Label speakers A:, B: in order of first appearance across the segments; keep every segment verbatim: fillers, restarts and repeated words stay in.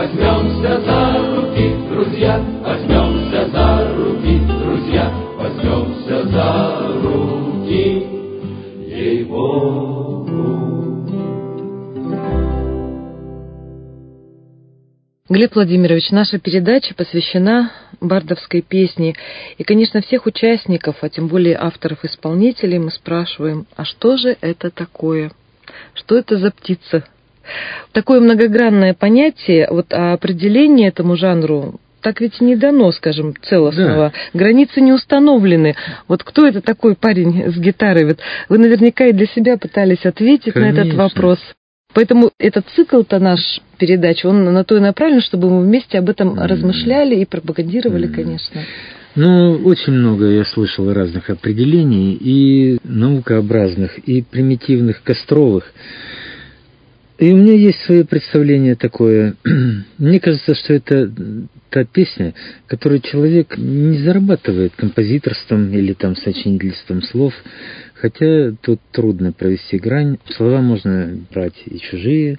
A: возьмемся за руки, друзья, возьмемся за руки, друзья, возьмемся за руки, ей-богу.
B: Глеб Владимирович, наша передача посвящена бардовской песне. И, конечно, всех участников, а тем более авторов-исполнителей, мы спрашиваем, а что же это такое? Что это за птица? Такое многогранное понятие, вот, а определение этому жанру так ведь не дано, скажем, целостного. Да. Границы не установлены. Вот кто это такой парень с гитарой? Вот вы наверняка и для себя пытались ответить, конечно, на этот вопрос. Поэтому этот цикл-то наш передач, он на то и направлен, чтобы мы вместе об этом mm. размышляли и пропагандировали, mm. конечно.
C: Ну, очень много я слышал разных определений, и наукообразных, и примитивных, костровых. И у меня есть свое представление такое. Мне кажется, что это та песня, которую человек не зарабатывает композиторством или там сочинительством слов, хотя тут трудно провести грань. Слова можно брать и чужие,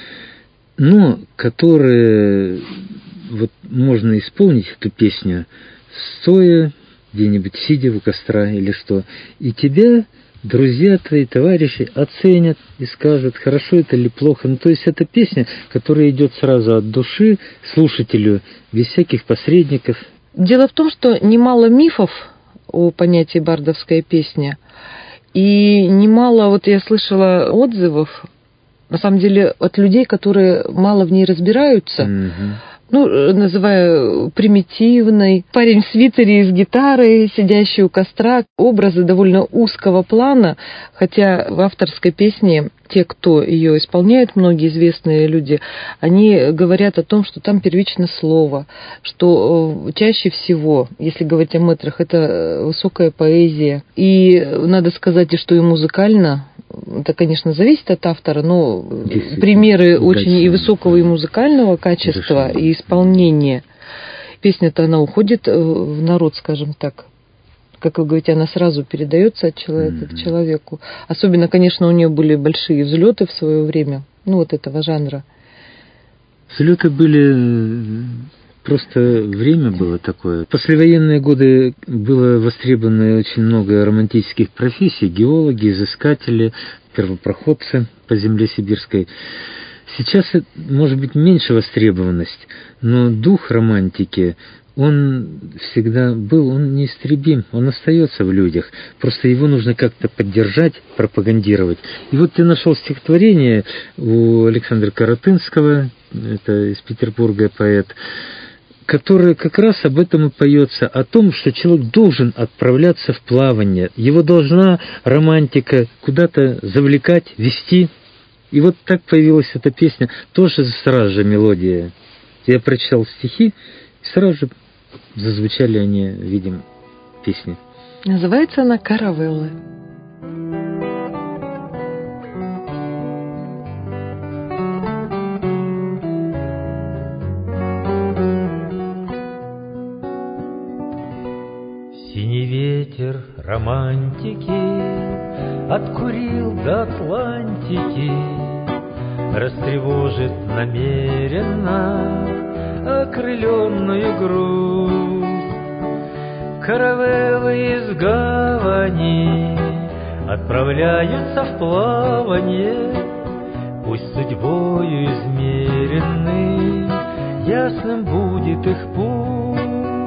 C: но которые вот можно исполнить эту песню, стоя где-нибудь, сидя у костра или что, и тебя друзья твои, товарищи оценят и скажут, хорошо это или плохо. Ну, то есть это песня, которая идет сразу от души слушателю, без всяких посредников.
B: Дело в том, что немало мифов о понятии бардовская песня, и немало, вот я слышала отзывов, на самом деле, от людей, которые мало в ней разбираются, mm-hmm. ну, называя примитивной. Парень в свитере с гитарой, сидящий у костра, образы довольно узкого плана, хотя в авторской песне те, кто ее исполняет, многие известные люди, они говорят о том, что там первично слово, что чаще всего, если говорить о мэтрах, это высокая поэзия. И надо сказать, что и музыкально, это, конечно, зависит от автора, но примеры очень и высокого и музыкального качества, и исполнения. Песня-то она уходит в народ, скажем так. Как вы говорите, она сразу передается от человека mm-hmm. к человеку. Особенно, конечно, у нее были большие взлеты в свое время, ну, вот этого жанра.
C: Взлеты были... Просто время было такое. В послевоенные годы было востребовано очень много романтических профессий. Геологи, изыскатели, первопроходцы по земле сибирской. Сейчас, может быть, меньше востребованность, но дух романтики, он всегда был, он неистребим, он остается в людях. Просто его нужно как-то поддержать, пропагандировать. И вот я нашел стихотворение у Александра Каратынского, это из Петербурга поэт, которое как раз об этом и поется, о том, что человек должен отправляться в плавание. Его должна романтика куда-то завлекать, вести. И вот так появилась эта песня, тоже сразу же мелодия. Я прочитал стихи, и сразу же зазвучали они, видимо, песни.
B: Называется она «Каравеллы».
D: Синий ветер романтики откурил до Атлантики, растревожит намеренно окрыленную грусть. Каравеллы из гавани отправляются в плавание, пусть судьбою измеренный ясным будет их путь.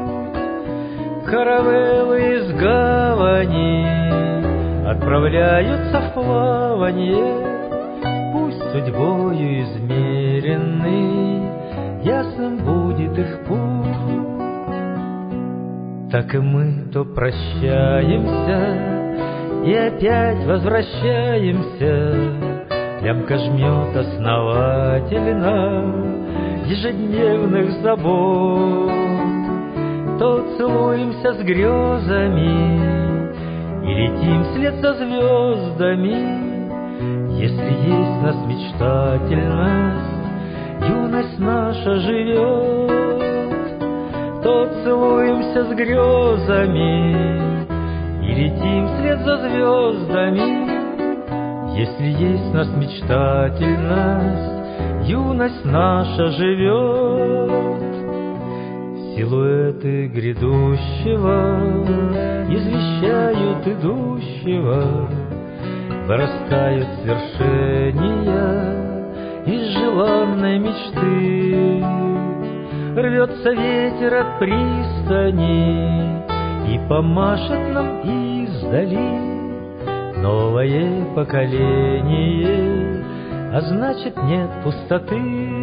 D: Каравеллы из гавани отправляются в плавание, пусть судьбою измеренный ясным будет их путь. Так и мы то прощаемся и опять возвращаемся. Лямка жмет основательно ежедневных забот. То целуемся с грезами и летим вслед за звездами. Если есть в нас мечтательность, юность наша живет, то целуемся с грезами и летим вслед за звездами. Если есть в нас мечтательность, юность наша живет. Силуэты грядущего извещают идущего, вырастают свершения из желанной мечты. Рвется ветер от пристани и помашет нам издали новое поколение, а значит нет пустоты.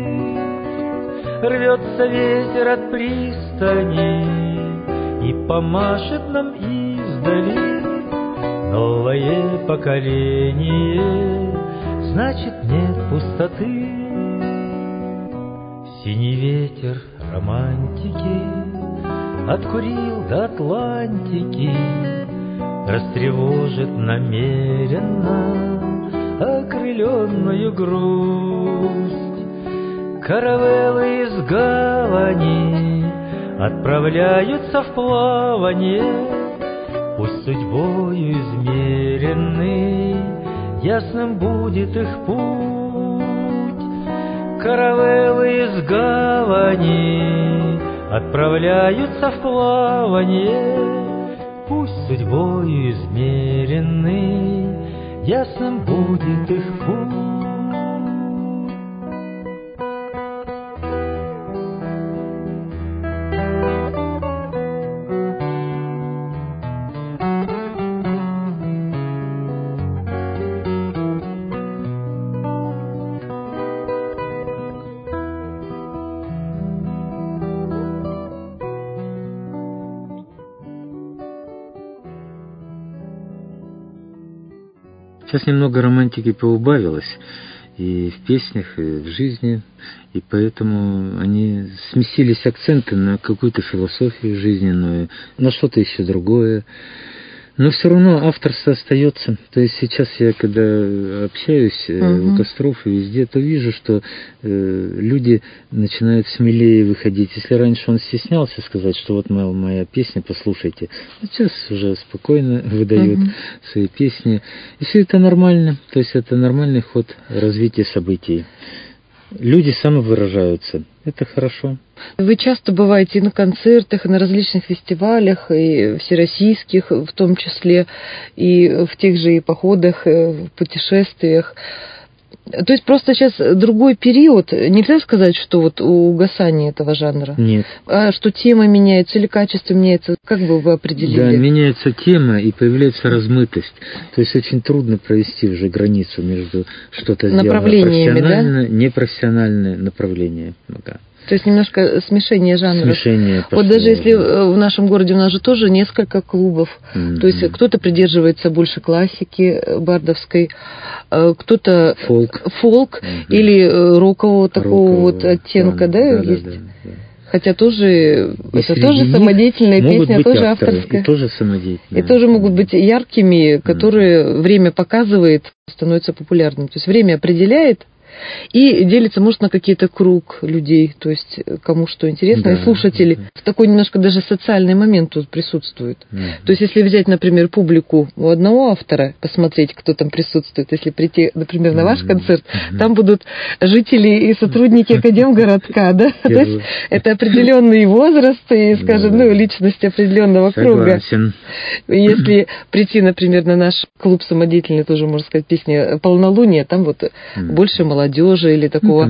D: Рвется ветер от пристани и помашет нам издали новое поколение, значит нет пустоты. Синий ветер романтики откурил до Атлантики, растревожит намеренно окрыленную грусть. Каравеллы из гавани отправляются в плавание, пусть судьбою измеренный ясным будет их путь. Каравеллы из гавани отправляются в плавание, пусть судьбою измеренный ясным будет их путь.
C: Сейчас немного романтики поубавилось и в песнях, и в жизни, и поэтому они сместились акценты на какую-то философию жизненную, на что-то еще другое. Но все равно авторство остается. То есть сейчас я, когда общаюсь uh-huh. у костров и везде, то вижу, что э, люди начинают смелее выходить. Если раньше он стеснялся сказать, что вот моя, моя песня, послушайте, а сейчас уже спокойно выдают uh-huh. свои песни. И все это нормально. То есть это нормальный ход развития событий. Люди самовыражаются. Это хорошо.
B: Вы часто бываете и на концертах, и на различных фестивалях, и всероссийских в том числе, и в тех же и походах, и в путешествиях. То есть просто сейчас другой период. Нельзя сказать, что вот угасание этого жанра?
C: Нет.
B: А что тема меняется или качество меняется? Как бы вы определили?
C: Да, меняется тема и появляется размытость. То есть очень трудно провести уже границу между что-то сделано профессионально, да? Непрофессиональное направление. Да.
B: То есть немножко смешение жанров.
C: Смешение пошло,
B: вот даже если
C: да.
B: в нашем городе у нас же тоже несколько клубов. Mm-hmm. То есть кто-то придерживается больше классики бардовской, кто-то
C: фолк,
B: фолк mm-hmm. или рокового такого
C: рокового,
B: вот оттенка, да,
C: да,
B: есть?
C: Да, да, да.
B: Хотя тоже
C: и
B: это тоже самодеятельная песня, тоже авторская.
C: И тоже самодеятельная.
B: И тоже могут быть яркими, которые mm-hmm. время показывает, становятся популярными. То есть время определяет. И делится, может, на какие-то круг людей, то есть кому что интересно, да, и слушатели. Да. Такой немножко даже социальный момент тут присутствует. Да. То есть если взять, например, публику у одного автора, посмотреть, кто там присутствует, если прийти, например, на ваш концерт, там будут жители и сотрудники Академгородка, да? То есть это определенный возраст и, скажем, ну, личность определенного круга. Если прийти, например, на наш клуб самодеятельный, тоже, можно сказать, песня «Полнолуние», там вот больше молодежи или такого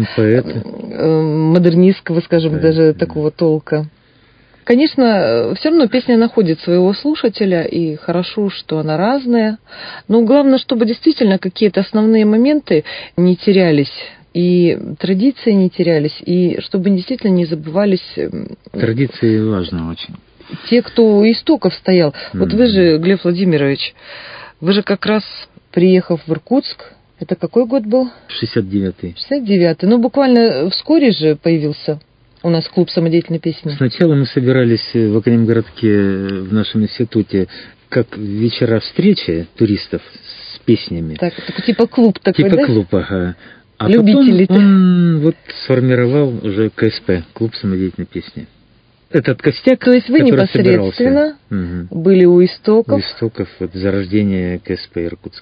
B: ну, модернистского, скажем, поэт, даже да. такого толка. Конечно, все равно песня находит своего слушателя, и хорошо, что она разная. Но главное, чтобы действительно какие-то основные моменты не терялись, и традиции не терялись, и чтобы действительно не забывались...
C: Традиции важно очень.
B: Те, кто у истоков стоял. Mm-hmm. Вот вы же, Глеб Владимирович, вы же как раз, приехав в Иркутск, это какой год был?
C: шестьдесят девятый.
B: шестьдесят девятый. Ну, буквально вскоре же появился у нас клуб самодеятельной песни.
C: Сначала мы собирались в Академгородке, в нашем институте, как вечера встречи туристов с песнями.
B: Так, так типа клуб такой,
C: типа
B: да?
C: клуб, ага. А
B: любители.
C: Потом он вот сформировал уже КСП, клуб самодеятельной песни. Этот костяк,
B: то есть вы непосредственно
C: угу.
B: были у истоков?
C: У истоков вот, зарождения КСП Иркутского.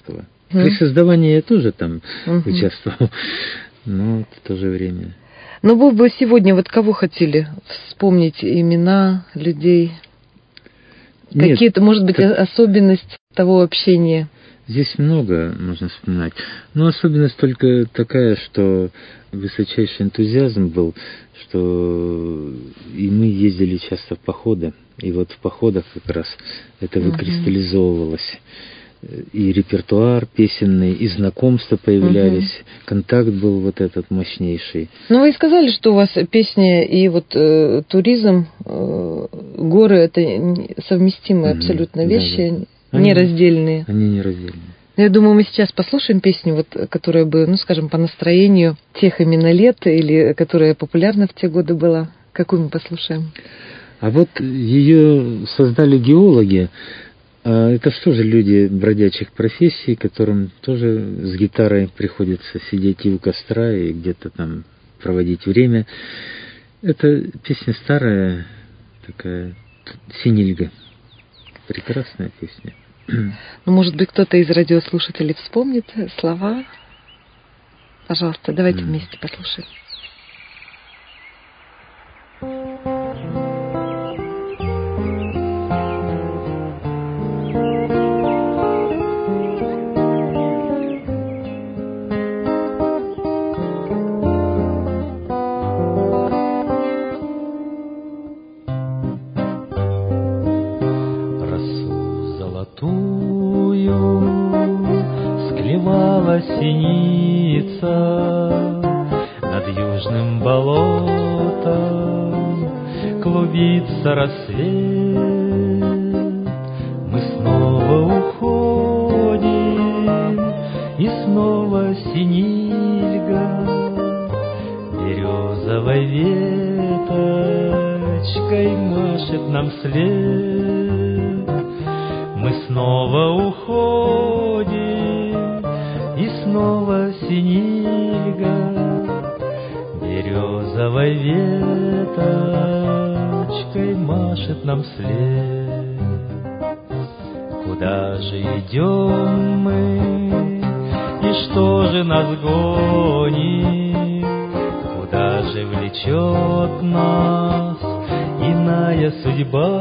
C: Mm. При создавании я тоже там
B: mm-hmm.
C: участвовал, но в то же время.
B: Но вы бы сегодня вот кого хотели вспомнить, имена людей? Нет, какие-то, может быть, как... особенности того общения?
C: Здесь много можно вспоминать. Но особенность только такая, что высочайший энтузиазм был, что и мы ездили часто в походы. И вот в походах как раз это выкристаллизовывалось. И репертуар песенный, и знакомства появлялись, угу. контакт был вот этот мощнейший.
B: Ну, вы и сказали, что у вас песня и вот э, туризм, э, горы — это совместимые угу. абсолютно вещи, да, да. нераздельные.
C: Они, они нераздельные.
B: Я думаю, мы сейчас послушаем песню, вот, которая бы, ну, скажем, по настроению тех именно лет, или которая популярна в те годы была. Какую мы послушаем?
C: А вот ее создали геологи. Это что же люди бродячих профессий, которым тоже с гитарой приходится сидеть и у костра, и где-то там проводить время. Это песня старая, такая синильга. Прекрасная песня.
B: Ну, может быть, кто-то из радиослушателей вспомнит слова. Пожалуйста, давайте mm. вместе послушаем.
D: Синица над южным болотом, клубится рассвет. Мы снова уходим, и снова синильга березовой веточкой машет нам след. Мы снова уходим, и снова синильга березовой веточкой машет нам вслед. Куда же идем мы, и что же нас гонит? Куда же влечет нас иная судьба?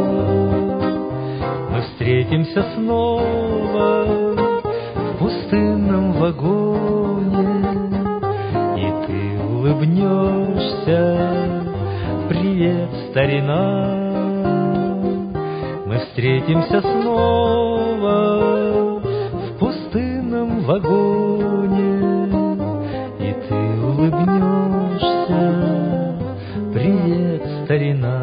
D: Мы встретимся снова в пустынном вагоне, и ты улыбнешься: привет, старина. Мы встретимся снова в пустынном вагоне, и ты улыбнешься: привет, старина.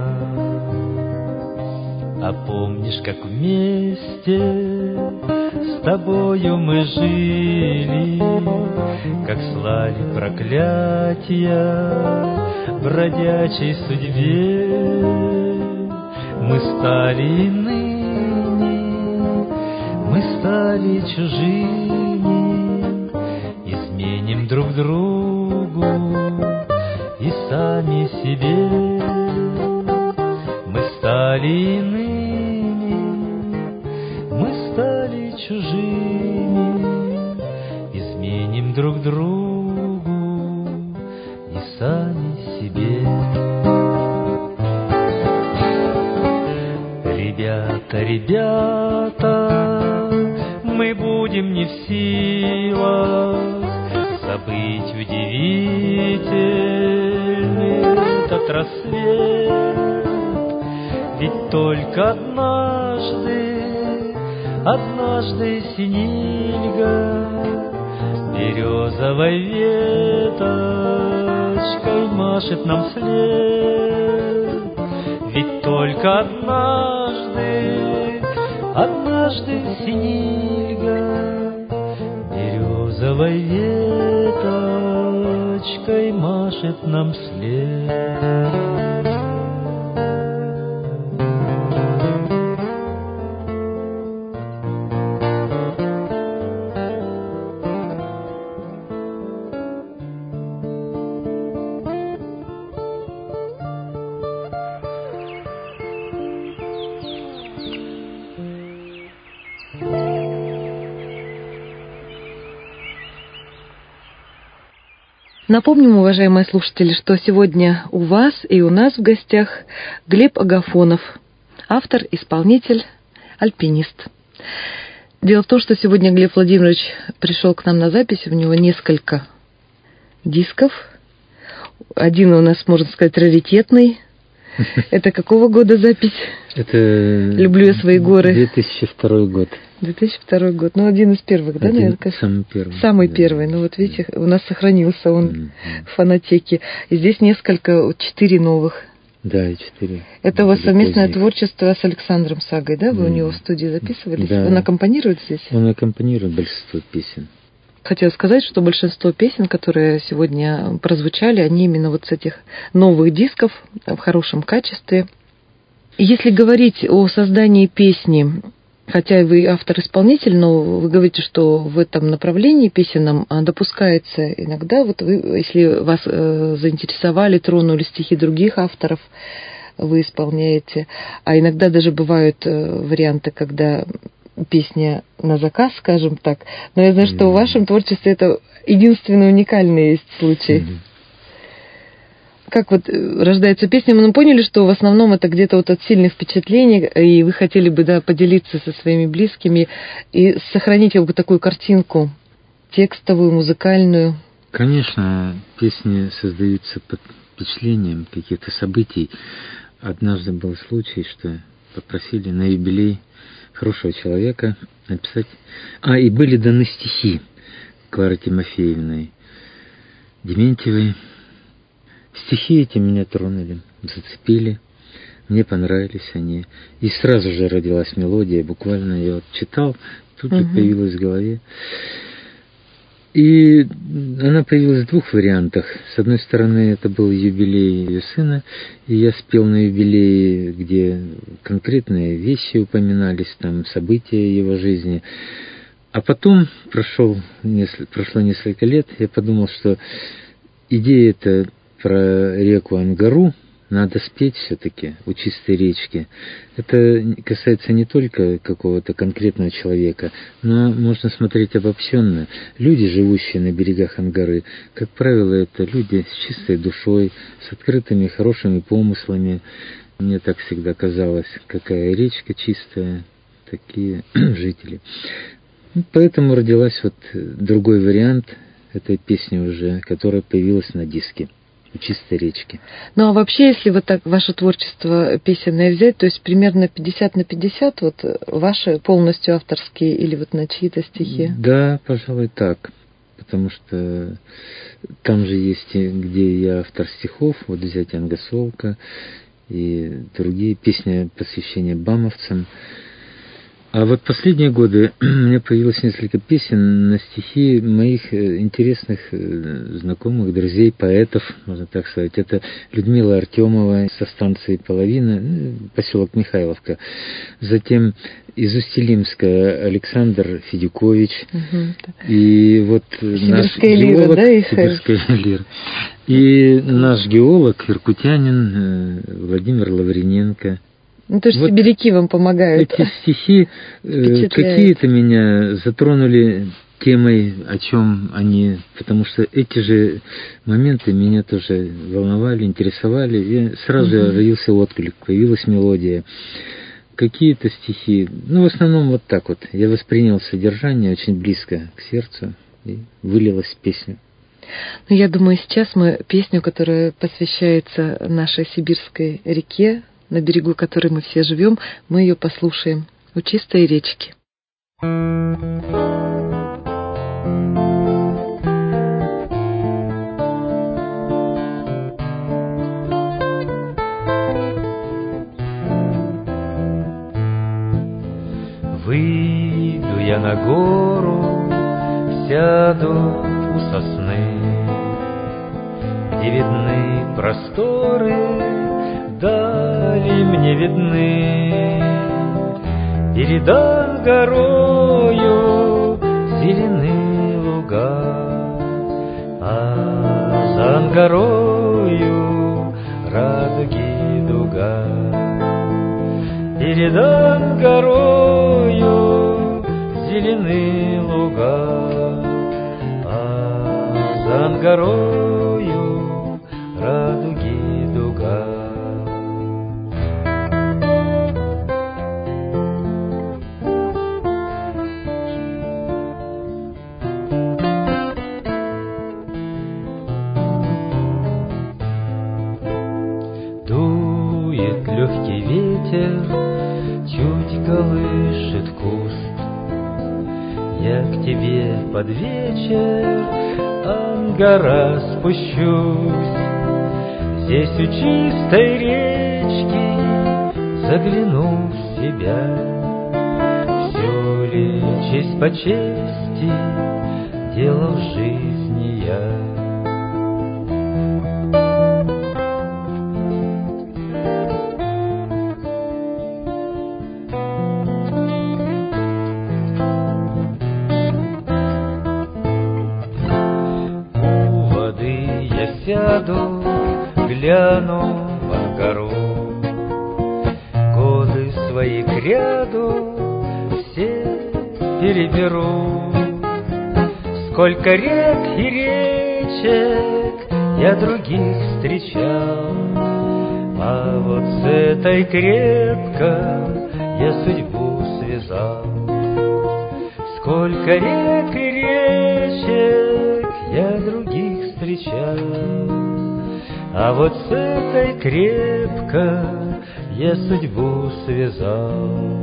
D: А помнишь, как вместе с тобою мы жили, как слали проклятия бродячей судьбе? Мы стали иными, мы стали чужими, изменим друг другу и сами себе. Мы стали иными, мы стали чужими, изменим друг другу и сами себе. Ребята, ребята, мы будем не в силах забыть удивительный этот рассвет. Ведь только однажды, однажды синильга березовой веточкой машет нам вслед. Ведь только однажды, однажды синильга березовой веточкой машет нам вслед.
B: Напомним, уважаемые слушатели, что сегодня у вас и у нас в гостях Глеб Агафонов, автор, исполнитель, альпинист. Дело в том, что сегодня Глеб Владимирович пришел к нам на запись, у него несколько дисков. Один у нас, можно сказать, раритетный. Это какого года запись?
C: Это
B: «Люблю я свои горы».
C: две тысячи второй год.
B: две тысячи второй год. Ну, один из первых, да,
C: один,
B: наверное?
C: Самый первый.
B: Самый
C: да.
B: первый. Ну, вот видите, у нас сохранился он
C: Mm-hmm.
B: в фонотеке. И здесь несколько, четыре новых.
C: Да, и четыре.
B: Это у вас совместное
C: поздних.
B: творчество с Александром Сагой, да? Вы mm-hmm. у него в студии записывались?
C: Да.
B: Он аккомпанирует здесь?
C: Он аккомпанирует большинство песен.
B: Хотела сказать, что большинство песен, которые сегодня прозвучали, они именно вот с этих новых дисков в хорошем качестве. И если говорить о создании песни, хотя вы автор-исполнитель, но вы говорите, что в этом направлении песенном допускается иногда, вот вы, если вас э, заинтересовали, тронули стихи других авторов, вы исполняете, а иногда даже бывают э, варианты, когда песня на заказ, скажем так, но я знаю, что mm-hmm. в вашем творчестве это единственный уникальный есть случай. Mm-hmm. Как вот рождается песня, мы поняли, что в основном это где-то вот от сильных впечатлений, и вы хотели бы, да, поделиться со своими близкими и сохранить как бы такую картинку текстовую, музыкальную.
C: Конечно, песни создаются под впечатлением каких-то событий. Однажды был случай, что попросили на юбилей хорошего человека написать... А, и были даны стихи Клары Тимофеевны Дементьевой. Стихи эти меня тронули, зацепили, мне понравились они. И сразу же родилась мелодия, буквально я вот читал, тут же угу. появилась в голове. И она появилась в двух вариантах. С одной стороны, это был юбилей ее сына, и я спел на юбилее, где конкретные вещи упоминались, там события его жизни. А потом прошел, прошло несколько лет, я подумал, что идея-то про реку Ангару надо спеть все-таки у чистой речки. Это касается не только какого-то конкретного человека, но можно смотреть обобщенно. Люди, живущие на берегах Ангары, как правило, это люди с чистой душой, с открытыми, хорошими помыслами. Мне так всегда казалось, какая речка чистая, такие жители. Поэтому родилась вот другой вариант этой песни уже, которая появилась на диске «Чистой речки».
B: Ну а вообще, если вот так ваше творчество песенное взять, то есть примерно пятьдесят на пятьдесят, вот ваши полностью авторские или вот на чьи-то стихи?
C: Да, пожалуй, так. Потому что там же есть, где я автор стихов, вот взять «Ангосолка» и другие песни посвящения бамовцам. А вот последние годы у меня появилось несколько песен на стихи моих интересных знакомых, друзей, поэтов, можно так сказать. Это Людмила Артемова со станции Половина, поселок Михайловка. Затем из Усть-Илимска Александр Федюкович. Угу. И вот наш геолог...
B: Да,
C: Сибирская лира. И наш геолог, иркутянин Владимир Лавриненко.
B: Ну, то есть
C: вот
B: сибиряки вам помогают.
C: Эти стихи э, какие-то меня затронули темой, о чем они, потому что эти же моменты меня тоже волновали, интересовали, и сразу же угу. родился отклик, появилась мелодия. Какие-то стихи, ну, в основном вот так вот. Я воспринял содержание очень близко к сердцу, и вылилась в песню.
B: Ну, я думаю, сейчас мы песню, которая посвящается нашей сибирской реке, на берегу которой мы все живем, мы ее послушаем у чистой речки.
D: Выйду я на гору, сяду у сосны, где видны просторы, дали мне видны. Перед Ангарою зелены луга, а за Ангарою радуги дуга. Перед Ангарою зелены луга, а за Ангарою под вечер Ангара спущусь. Здесь у чистой речки загляну в себя. Все ли честь по чести делал в жизни я? Сяду, гляну в Ангару, годы свои к ряду все переберу. Сколько рек и речек я других встречал, а вот с этой крепко я судьбу связал. Сколько рек и речек я других встречал, а вот с этой крепко я судьбу связал.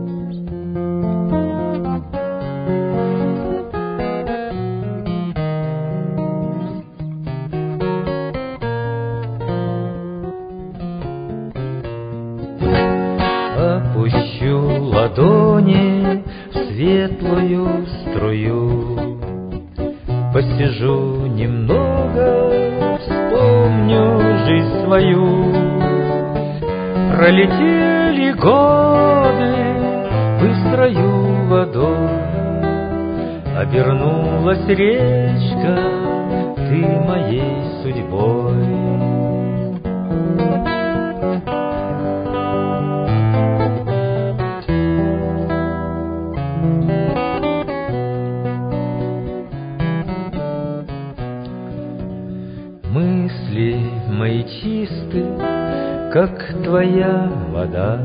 D: Опущу ладони в светлую струю, посижу немного, вспомню жизнь свою. Пролетели годы быстрою водой, обернулась речка, ты моей судьбой. Мысли мои чисты, как твоя вода.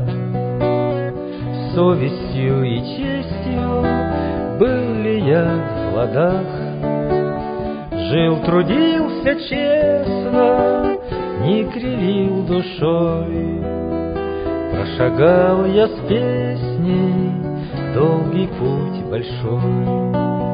D: Совестью и честью был ли я в ладах? Жил, трудился честно, не кривил душой. Прошагал я с песней долгий путь большой.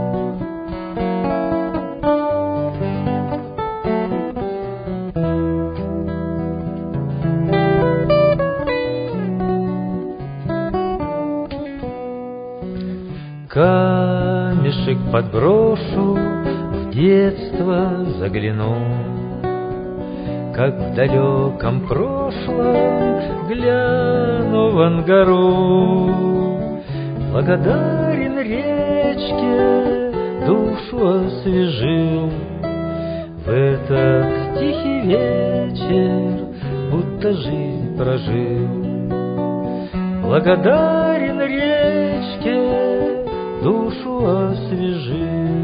D: Камешек подброшу, в детство загляну, как в далеком прошлом гляну в Ангару. Благодарен речке, душу освежил в этот тихий вечер, будто жизнь прожил. Благодарен речке, душу освежил.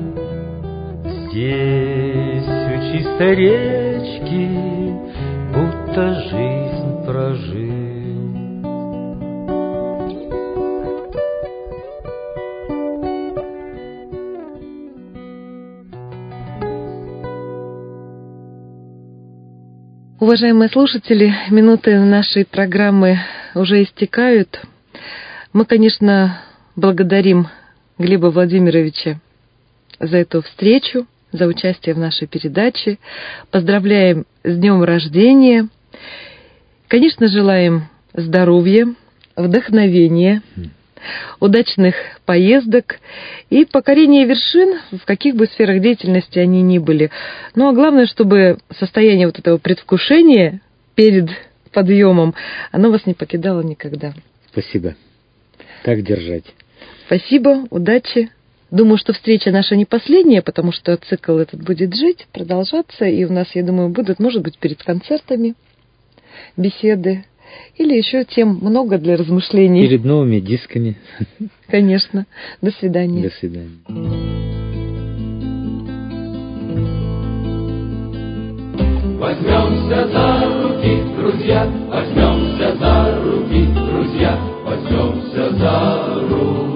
D: Здесь у чистой речки будто жизнь прожил.
B: Уважаемые слушатели, минуты нашей программы уже истекают. Мы, конечно, благодарим Глеба Владимировича за эту встречу, за участие в нашей передаче. Поздравляем с днем рождения. Конечно, желаем здоровья, вдохновения, удачных поездок и покорения вершин, в каких бы сферах деятельности они ни были. Ну а главное, чтобы состояние вот этого предвкушения перед подъемом, оно вас не покидало никогда.
C: Спасибо. Так держать.
B: Спасибо, удачи. Думаю, что встреча наша не последняя, потому что цикл этот будет жить, продолжаться, и у нас, я думаю, будут, может быть, перед концертами беседы, или еще тем много для размышлений.
C: Перед новыми дисками.
B: Конечно. До свидания.
C: До свидания.
A: Возьмемся за руки, друзья, возьмемся за руки, друзья, возьмемся за руки.